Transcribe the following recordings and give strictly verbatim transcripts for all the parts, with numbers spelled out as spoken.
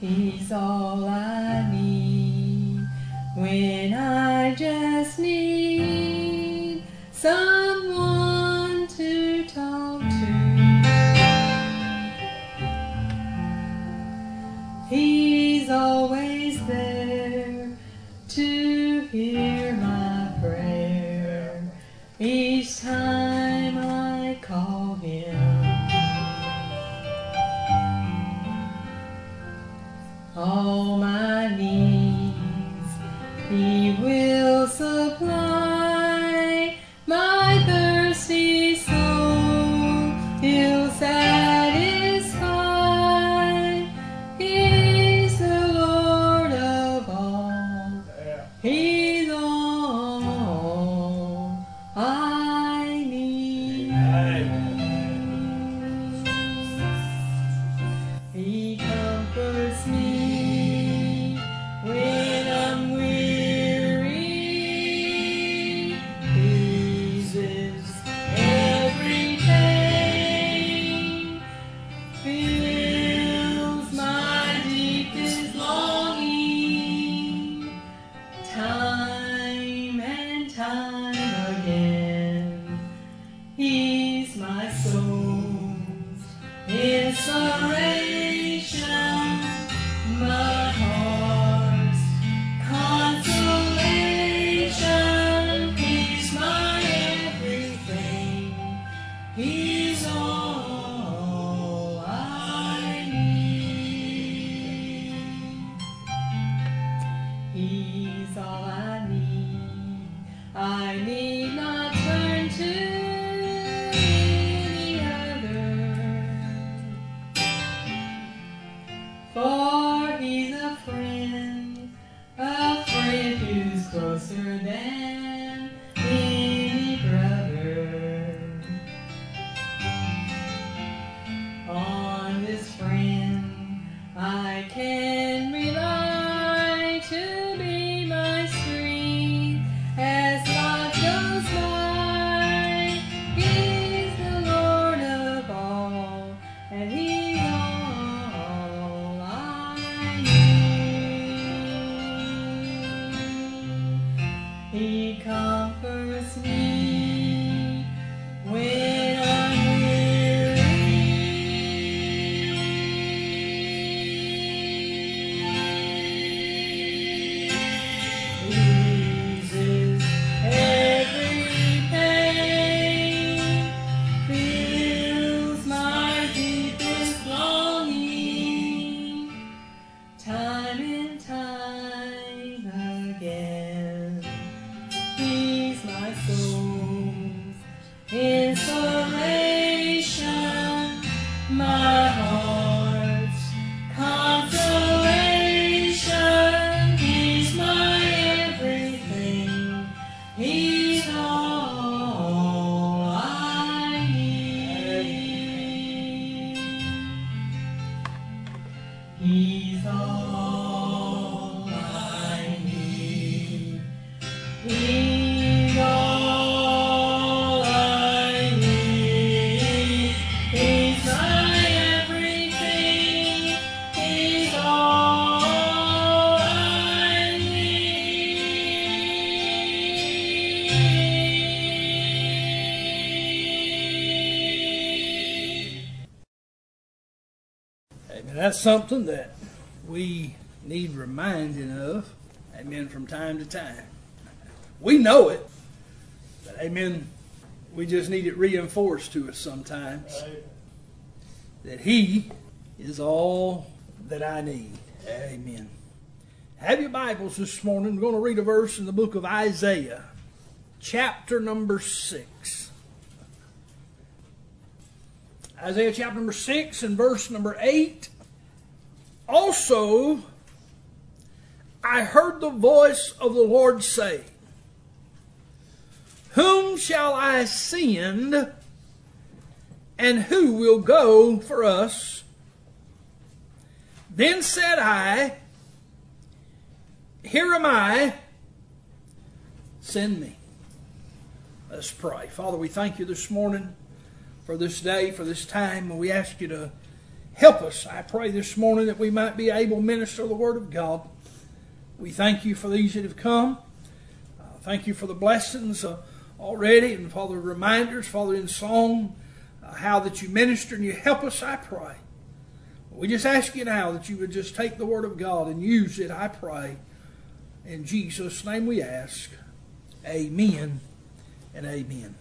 He's all I need when I just need someone to talk to. He's always there to hear my prayer each time I call him. All my needs he will supply, my thirsty soul he'll satisfy. He's the Lord of all, he's all I need. He comforts me when I'm weary, eases every pain, fills my deepest longing, time and time again. He's my soul's inspiration, my heart's consolation. He's my everything, he's all I need. He's all I need, I need not turn to any other, for he's a friend, a friend who's closer than any brother. On this friend I can rely to be my strength as life goes by. He's the Lord of all, and he's all I need. He comforts me when I'm weary, eases every pain, fills my deepest longing, time and time again. He's my soul's inspiration, my heart's consolation. He's my everything, he's all I need. He's all I need. He's all I need. He's my everything. He's all I need. Amen. That's something that we need reminding of, amen, from time to time. We know it, but amen, we just need it reinforced to us sometimes. That he is all that I need. Amen. Have your Bibles this morning. We're going to read a verse in the book of Isaiah, chapter number six. Isaiah chapter number six and verse number eight. Also, I heard the voice of the Lord say, whom shall I send, and who will go for us? Then said I, here am I, send me. Let's pray. Father, we thank you this morning for this day, for this time, and we ask you to help us, I pray this morning, that we might be able to minister the Word of God. We thank you for these that have come. Uh, thank you for the blessings uh, already, and for the reminders, Father, in song, uh, how that you minister and you help us, I pray. We just ask you now that you would just take the Word of God and use it, I pray. In Jesus' name we ask. Amen and amen.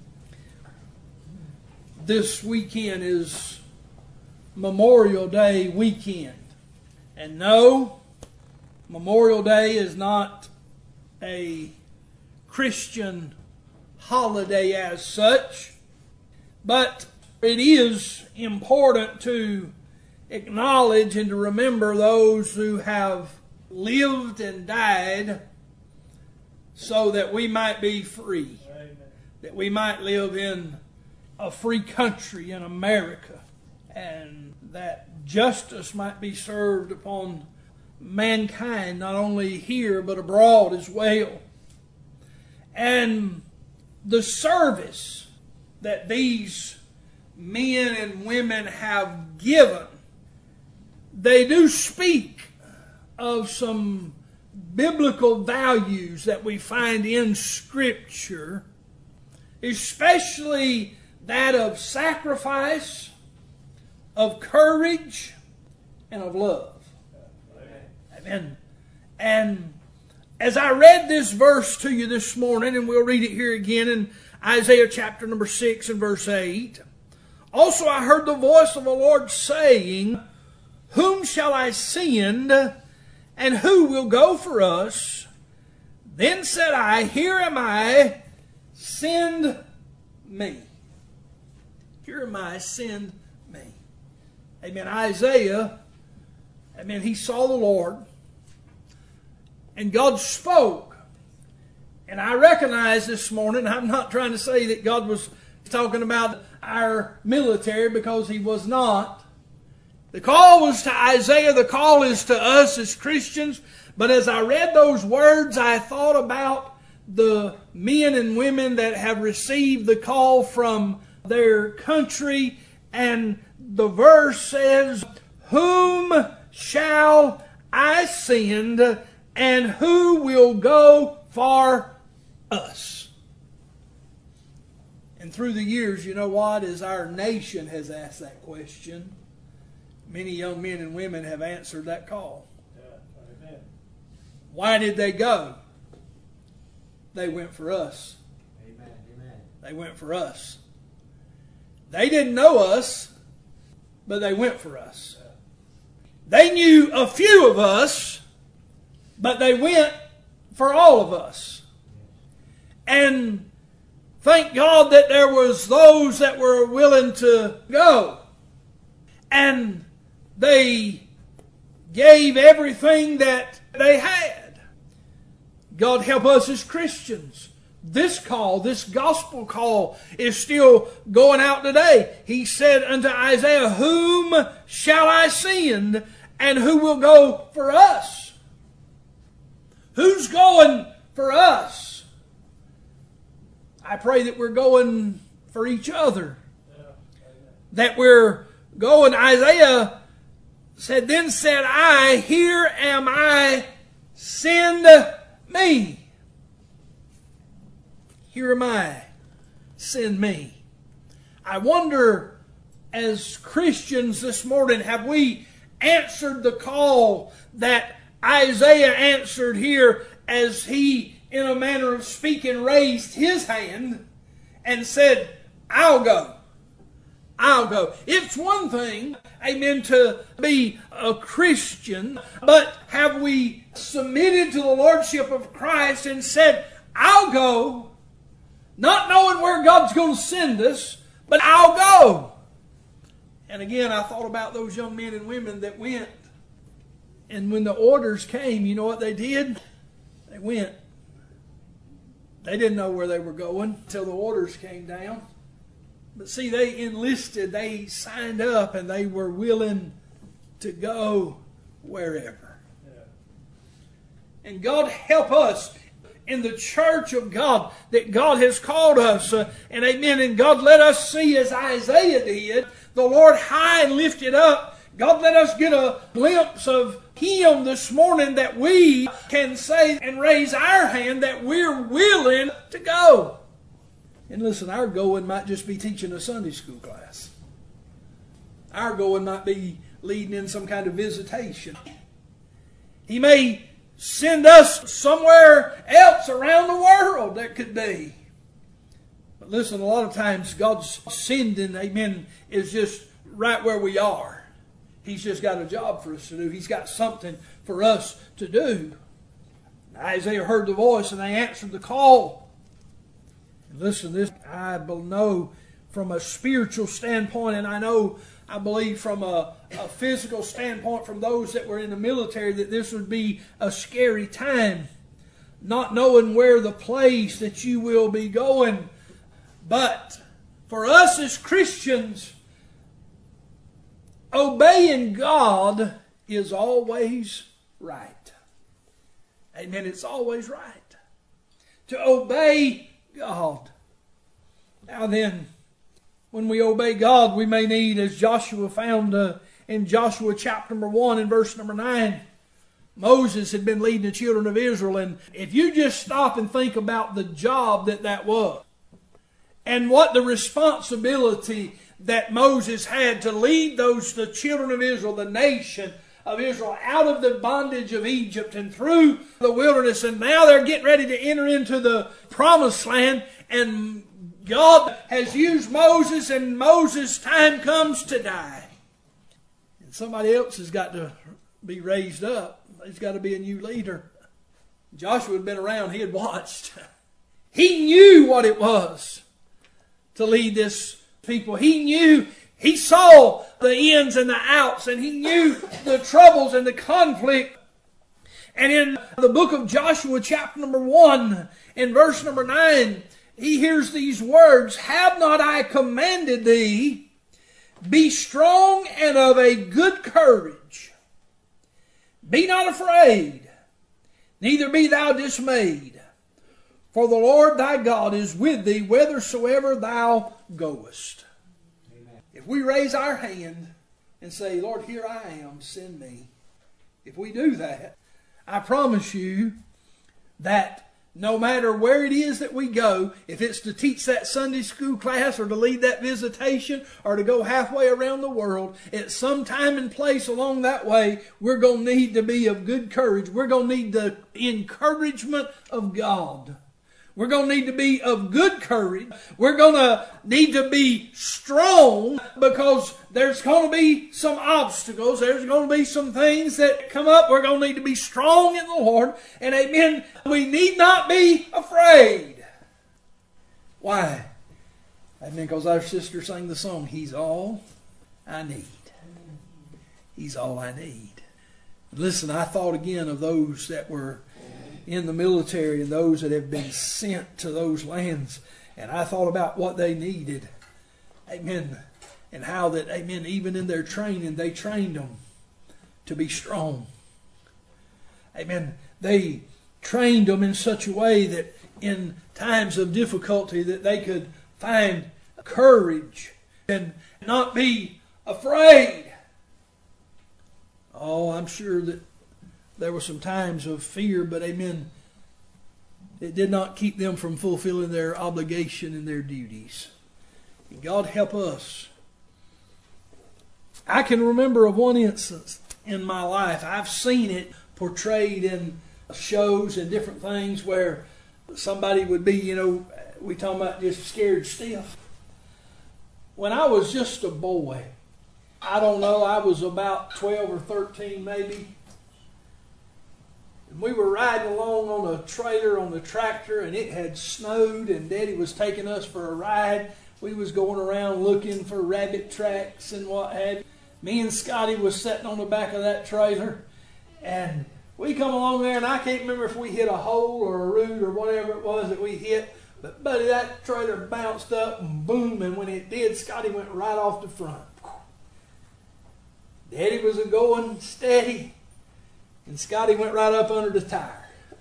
This weekend is Memorial Day weekend. And no, Memorial Day is not a Christian holiday as such, but it is important to acknowledge and to remember those who have lived and died so that we might be free. Amen. That we might live in a free country in America, and that justice might be served upon mankind, not only here but abroad as well. And the service that these men and women have given, they do speak of some biblical values that we find in Scripture, especially that of sacrifice, of courage, and of love. Amen. And as I read this verse to you this morning, and we'll read it here again in Isaiah chapter number six and verse eight. Also I heard the voice of the Lord saying, "Whom shall I send, and who will go for us? Then said I, Here am I, send me." Here am I, send me. Amen. Isaiah, amen, he saw the Lord, and God spoke. And I recognize this morning, I'm not trying to say that God was talking about our military, because he was not. The call was to Isaiah, the call is to us as Christians. But as I read those words, I thought about the men and women that have received the call from their country. And the verse says, "Whom shall I send, and who will go for us?" And through the years, you know what, as our nation has asked that question, many young men and women have answered that call. Yeah, amen. Why did they go? They went for us. Amen, amen. They went for us. They didn't know us, but they went for us. Yeah. They knew a few of us, but they went for all of us. And thank God that there was those that were willing to go. And they gave everything that they had. God help us as Christians. This call, this gospel call, is still going out today. He said unto Isaiah, "Whom shall I send, and who will go for us?" Who's going for us? I pray that we're going for each other. That we're going. Isaiah said, "Then said I, Here am I, send me." Here am I, send me. I wonder, as Christians this morning, have we answered the call that Isaiah answered here, as he, in a manner of speaking, raised his hand and said, "I'll go. I'll go." It's one thing, amen, to be a Christian, but have we submitted to the Lordship of Christ and said, "I'll go," not knowing where God's going to send us, but I'll go? And again, I thought about those young men and women that went. And when the orders came, you know what they did? They went. They didn't know where they were going until the orders came down. But see, they enlisted, they signed up, and they were willing to go wherever. Yeah. And God help us in the church of God that God has called us. Uh, and amen. And God let us see, as Isaiah did, the Lord high and lifted up. God, let us get a glimpse of Him this morning that we can say and raise our hand that we're willing to go. And listen, our going might just be teaching a Sunday school class. Our going might be leading in some kind of visitation. He may send us somewhere else around the world that could be. But listen, a lot of times God's sending, amen, is just right where we are. He's just got a job for us to do. He's got something for us to do. Isaiah heard the voice and they answered the call. And listen, this I know from a spiritual standpoint, and I know, I believe from a, a physical standpoint from those that were in the military, that this would be a scary time. Not knowing where the place that you will be going. But for us as Christians, obeying God is always right. Amen. It's always right to obey God. Now then, when we obey God, we may need, as Joshua found uh, in Joshua chapter number one and verse number nine, Moses had been leading the children of Israel. And if you just stop and think about the job that that was, and what the responsibility that Moses had to lead those, the children of Israel, the nation of Israel, out of the bondage of Egypt and through the wilderness. And now they're getting ready to enter into the promised land. And God has used Moses, and Moses' time comes to die. And somebody else has got to be raised up. There's got to be a new leader. Joshua had been around. He had watched. He knew what it was to lead this people. He knew, he saw the ins and the outs, and he knew the troubles and the conflict. And in the book of Joshua, chapter number one, in verse number nine, he hears these words, "Have not I commanded thee, be strong and of a good courage. Be not afraid, neither be thou dismayed. For the Lord thy God is with thee whithersoever thou goest." Amen. If we raise our hand and say, "Lord, here I am, send me." If we do that, I promise you that no matter where it is that we go, if it's to teach that Sunday school class or to lead that visitation or to go halfway around the world, at some time and place along that way, we're going to need to be of good courage. We're going to need the encouragement of God. We're going to need to be of good courage. We're going to need to be strong, because there's going to be some obstacles. There's going to be some things that come up. We're going to need to be strong in the Lord. And amen, we need not be afraid. Why? Amen, because our sister sang the song, "He's all I need." He's all I need. Listen, I thought again of those that were in the military and those that have been sent to those lands. And I thought about what they needed. Amen. And how that, amen, even in their training, they trained them to be strong. Amen. They trained them in such a way that in times of difficulty that they could find courage and not be afraid. Oh, I'm sure that there were some times of fear, but amen, it did not keep them from fulfilling their obligation and their duties. And God help us. I can remember of one instance in my life. I've seen it portrayed in shows and different things where somebody would be, you know, we talking about just scared stiff. When I was just a boy, I don't know, I was about twelve or thirteen maybe. We were riding along on a trailer on the tractor, and it had snowed, and Daddy was taking us for a ride. We was going around looking for rabbit tracks and what have you. Me and Scotty was sitting on the back of that trailer, and we come along there, and I can't remember if we hit a hole or a root or whatever it was that we hit, but buddy, that trailer bounced up and boom, and when it did, Scotty went right off the front. Daddy was a-going steady, and Scotty went right up under the tire.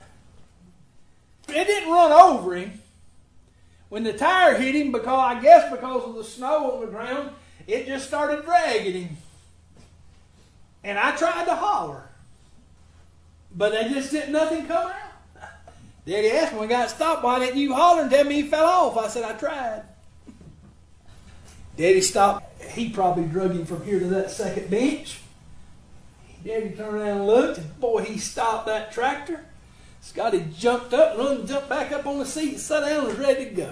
It didn't run over him. When the tire hit him, because I guess because of the snow on the ground, it just started dragging him. And I tried to holler. But they just didn't, nothing come out. Daddy asked me when we got stopped, why didn't you holler and tell me he fell off? I said, I tried. Daddy stopped. He probably drug him from here to that second bench. Daddy turned around and looked, and boy, he stopped that tractor. Scotty jumped up, run, jumped back up on the seat, and sat down and was ready to go.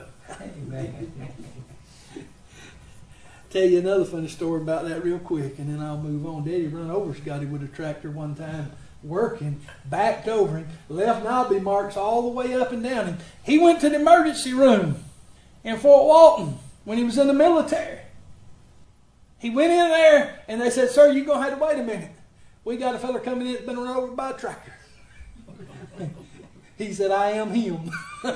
Tell you another funny story about that real quick, and then I'll move on. Daddy run over Scotty with a tractor one time, working, backed over him, left knobby marks all the way up and down him. He went to the emergency room in Fort Walton when he was in the military. He went in there, and they said, sir, you're going to have to wait a minute. We got a fella coming in that's been run over by a tractor. He said, I am him.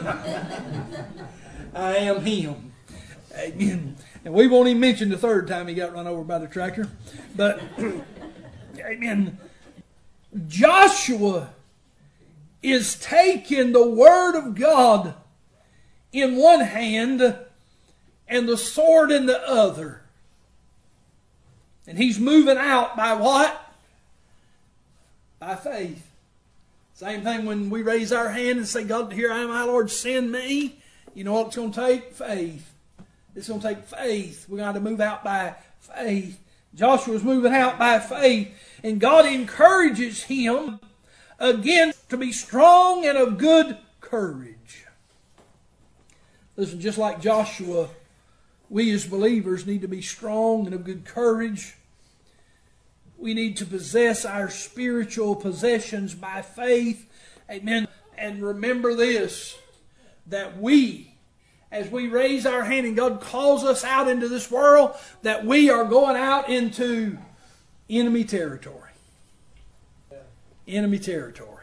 I am him. Amen. And we won't even mention the third time he got run over by the tractor. But, amen. Joshua is taking the Word of God in one hand and the sword in the other. And he's moving out by what? By faith. Same thing when we raise our hand and say, God, here I am, my Lord, send me. You know what it's going to take? Faith. It's going to take faith. We're going to move out by faith. Joshua's moving out by faith. And God encourages him again to be strong and of good courage. Listen, just like Joshua, we as believers need to be strong and of good courage. We need to possess our spiritual possessions by faith. Amen. And remember this, that we, as we raise our hand and God calls us out into this world, that we are going out into enemy territory. Enemy territory.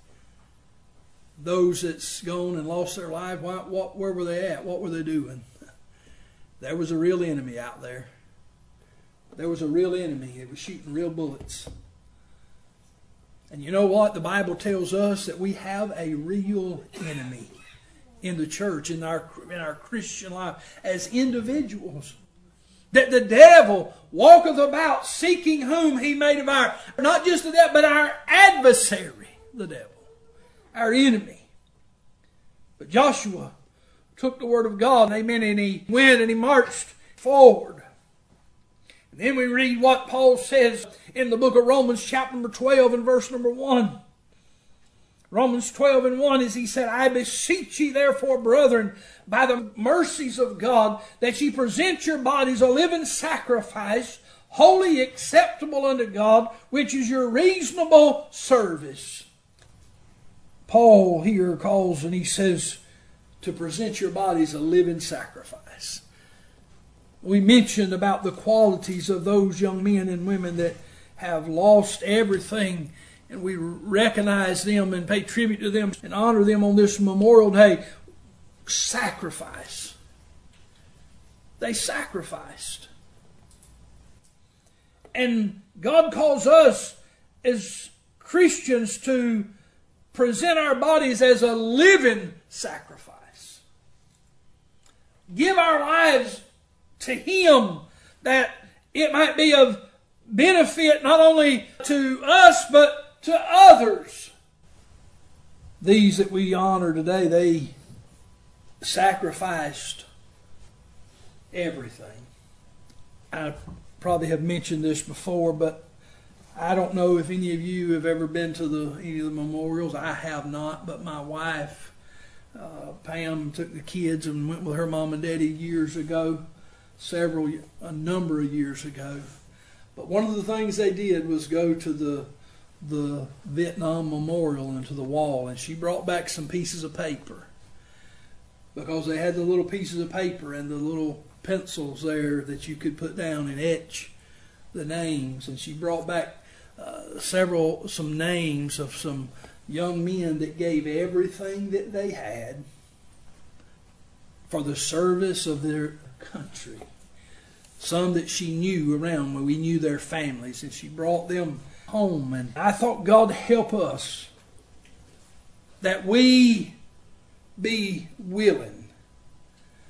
Those that's gone and lost their life, what, what, where were they at? What were they doing? There was a real enemy out there. There was a real enemy. It was shooting real bullets. And you know what? The Bible tells us that we have a real enemy in the church, in our, in our Christian life, as individuals. That the devil walketh about seeking whom he may devour. Not just the devil, but our adversary, the devil. Our enemy. But Joshua took the word of God, amen, and he went and he marched forward. And then we read what Paul says in the book of Romans chapter number twelve and verse number one. Romans twelve and one is he said, I beseech ye therefore, brethren, by the mercies of God, that ye present your bodies a living sacrifice, wholly acceptable unto God, which is your reasonable service. Paul here calls and he says to present your bodies a living sacrifice. We mentioned about the qualities of those young men and women that have lost everything, and we recognize them and pay tribute to them and honor them on this Memorial Day. Sacrifice. They sacrificed. And God calls us as Christians to present our bodies as a living sacrifice. Give our lives to Him, that it might be of benefit not only to us but to others. These that we honor today, they sacrificed everything. I probably have mentioned this before, but I don't know if any of you have ever been to the any of the memorials. I have not, but my wife, uh, Pam, took the kids and went with her mom and daddy years ago. Several, a number of years ago. But one of the things they did was go to the the Vietnam Memorial and to the wall, and she brought back some pieces of paper, because they had the little pieces of paper and the little pencils there that you could put down and etch the names. And she brought back uh, several, some names of some young men that gave everything that they had for the service of their country. Some that she knew around, where we knew their families, and she brought them home. And I thought, God help us that we be willing.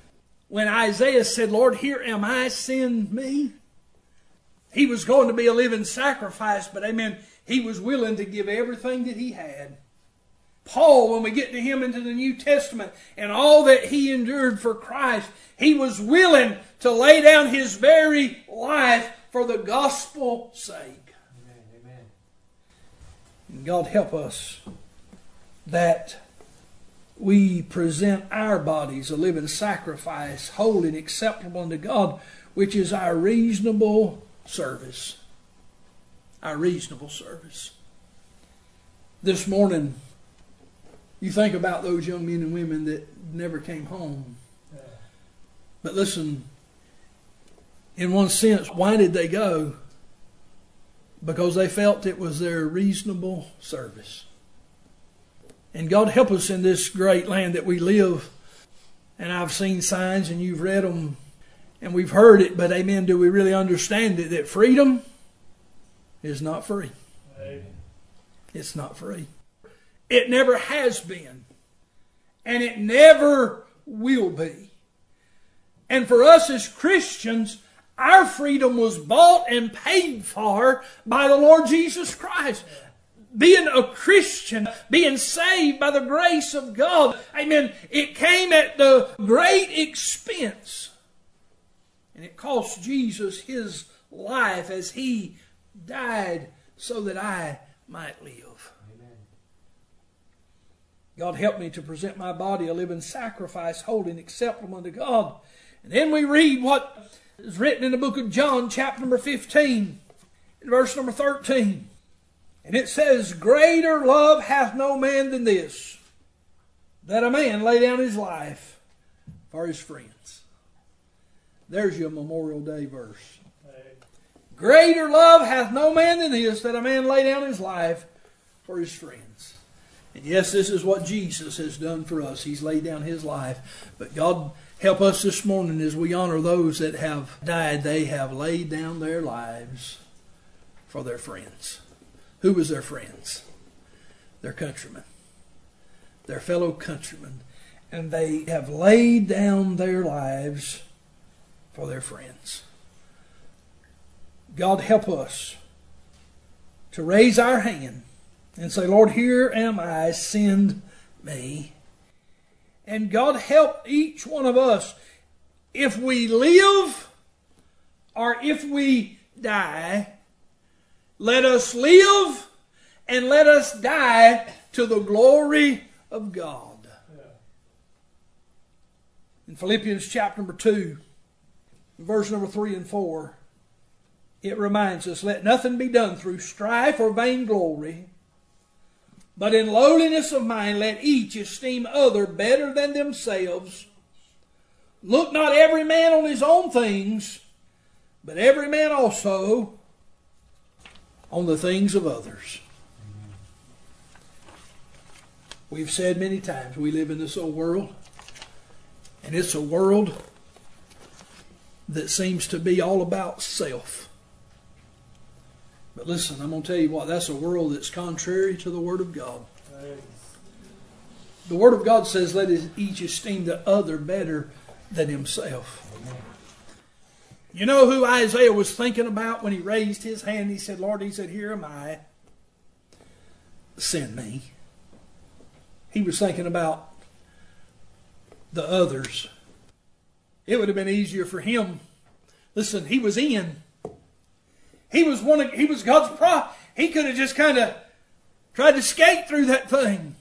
when Isaiah said, Lord, here am I, send me. He was going to be a living sacrifice, but amen, he was willing to give everything that he had. Paul, when we get to him into the New Testament and all that he endured for Christ, he was willing to lay down his very life for the gospel's sake. Amen. Amen. And God help us that we present our bodies a living sacrifice, holy and acceptable unto God, which is our reasonable service. Our reasonable service. This morning, you think about those young men and women that never came home. But listen, in one sense, why did they go? Because they felt it was their reasonable service. And God help us in this great land that we live. And I've seen signs and you've read them and we've heard it, but amen, do we really understand it? That freedom is not free. Amen. It's not free. It never has been. And it never will be. And for us as Christians, our freedom was bought and paid for by the Lord Jesus Christ. Being a Christian, being saved by the grace of God, amen, it came at the great expense. And it cost Jesus his life as he died so that I might live. Amen. God help me to present my body a living sacrifice, holy and acceptable unto God. And then we read what is written in the book of John, chapter number fifteen, verse number thirteen. And it says, greater love hath no man than this, that a man lay down his life for his friends. There's your Memorial Day verse. Greater love hath no man than this, that a man lay down his life for his friends. And yes, this is what Jesus has done for us. He's laid down his life. But God help us this morning as we honor those that have died. They have laid down their lives for their friends. Who was their friends? Their countrymen. Their fellow countrymen. And they have laid down their lives for their friends. God help us to raise our hand and say, Lord, here am I, send me. And God help each one of us, if we live or if we die, let us live and let us die to the glory of God. Yeah. In Philippians chapter number two, verse number three and four, it reminds us, let nothing be done through strife or vainglory, but in lowliness of mind let each esteem other better than themselves. Look not every man on his own things, but every man also on the things of others. We've said many times we live in this old world, and it's a world that seems to be all about self. But listen, I'm going to tell you what, that's a world that's contrary to the Word of God. The Word of God says, let each esteem the other better than himself. Amen. You know who Isaiah was thinking about when he raised his hand? He said, Lord, he said, here am I. Send me. He was thinking about the others. It would have been easier for him. Listen, he was in. He was one of, he was God's pro. He could have just kind of tried to skate through that thing.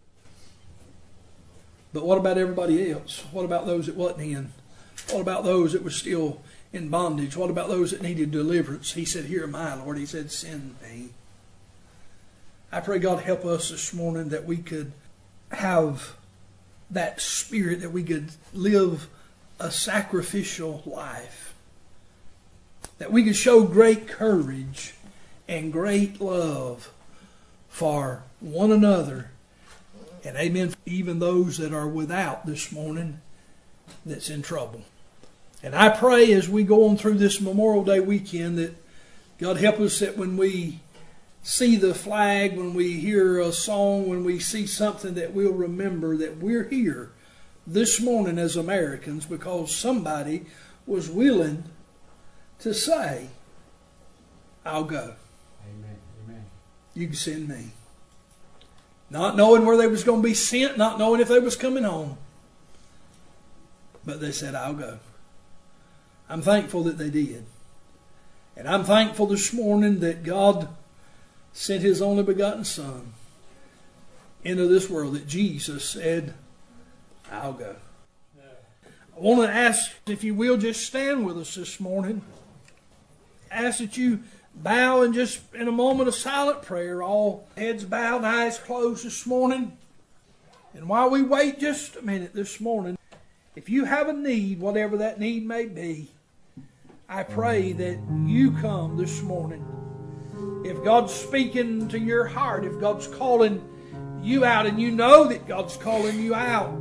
But what about everybody else? What about those that wasn't in? What about those that were still in bondage? What about those that needed deliverance? He said, here am I, Lord. He said, send me. I pray God help us this morning that we could have that spirit, that we could live a sacrificial life. That we could show great courage and great love for one another. And amen, even those that are without this morning that's in trouble. And I pray as we go on through this Memorial Day weekend that God help us that when we see the flag, when we hear a song, when we see something, that we'll remember that we're here this morning as Americans because somebody was willing to say, I'll go. Amen. Amen. You can send me. Not knowing where they was going to be sent, not knowing if they was coming home. But they said, I'll go. I'm thankful that they did. And I'm thankful this morning that God sent His only begotten Son into this world, that Jesus said, I'll go. I want to ask, if you will, just stand with us this morning. Ask that you bow and just in a moment of silent prayer, all heads bowed, eyes closed this morning. And while we wait just a minute this morning, if you have a need, whatever that need may be, I pray that you come this morning. If God's speaking to your heart, if God's calling you out and you know that God's calling you out,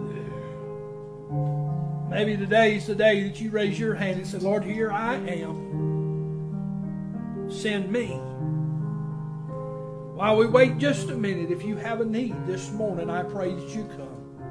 maybe today is the day that you raise your hand and say, Lord, here I am. Send me. While we wait just a minute, if you have a need this morning, I pray that you come.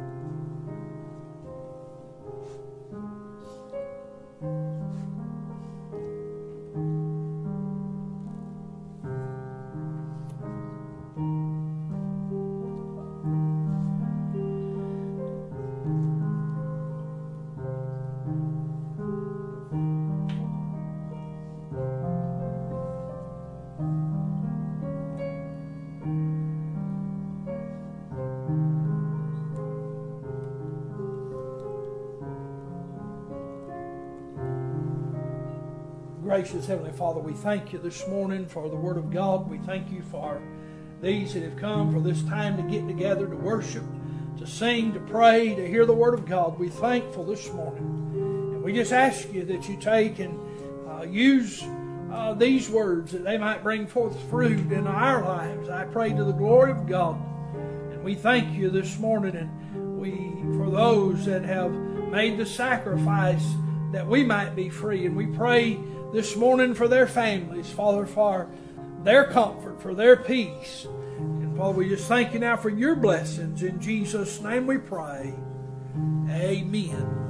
Gracious Heavenly Father, we thank you this morning for the Word of God. We thank you for these that have come for this time to get together, to worship, to sing, to pray, to hear the Word of God. We're thankful this morning. And we just ask you that you take and uh, use uh, these words that they might bring forth fruit in our lives. I pray to the glory of God. And we thank you this morning, and we for those that have made the sacrifice that we might be free. And we pray this morning for their families, Father, for their comfort, for their peace. And Father, we just thank you now for your blessings. In Jesus' name we pray. Amen.